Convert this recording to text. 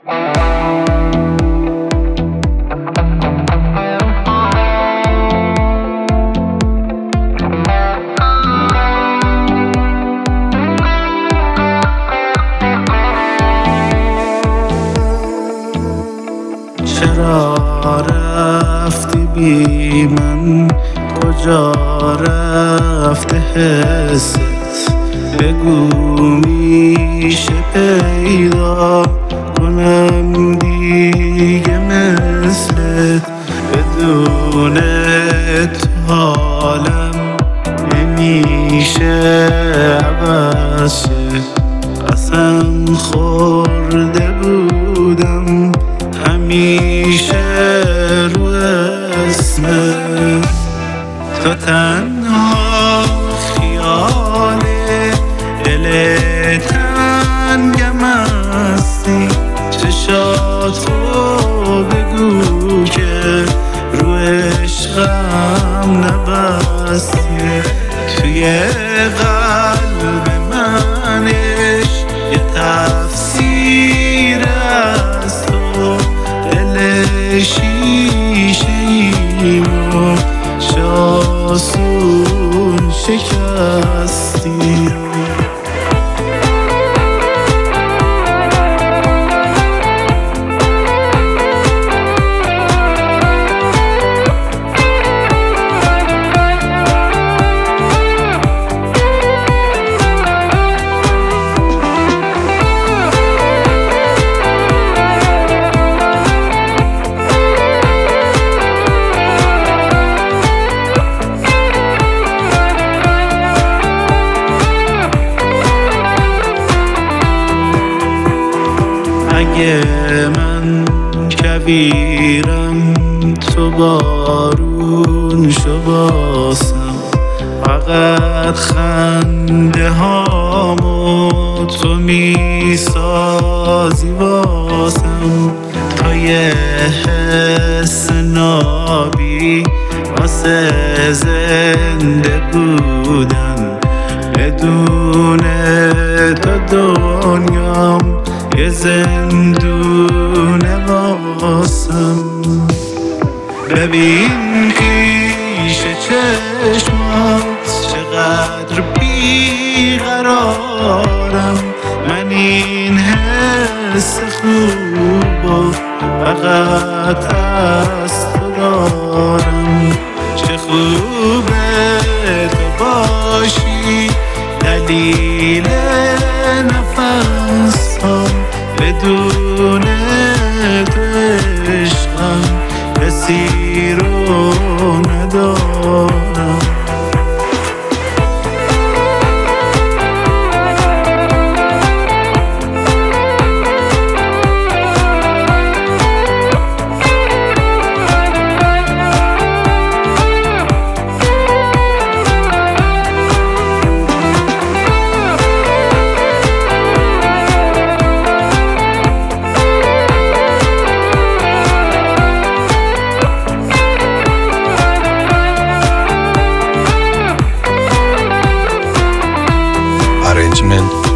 چرا رفتی بی من؟ کجا رفته حست؟ بگو میشه پیدا کنم دیگه مثلت؟ بدون تو حالم نمیشه عوض شه. قسم خورده بودم همیشه رو اسمت. تو تنها خیال دل تنگم هستی. چشاتو بگو که رو عشقم نبستی. توی قلب منش یه تفسیر از تو. دل شیشه ایمو شاسون شکستی. اگه من کویرم تو بارون شو باسم. فقط خنده هامو تو میسازی واسم. تا یه حس نابی واسه زنده بودن. بدون تو دنیام یه زندونه واسم. ببین پیش چشمات چقدر بیقرارم. من این حس خوبو فقط از تو دارم. چه خوبه تو باشی دلیل نفسم. بدون تو عشقم کسی رو ندارم. Arrangement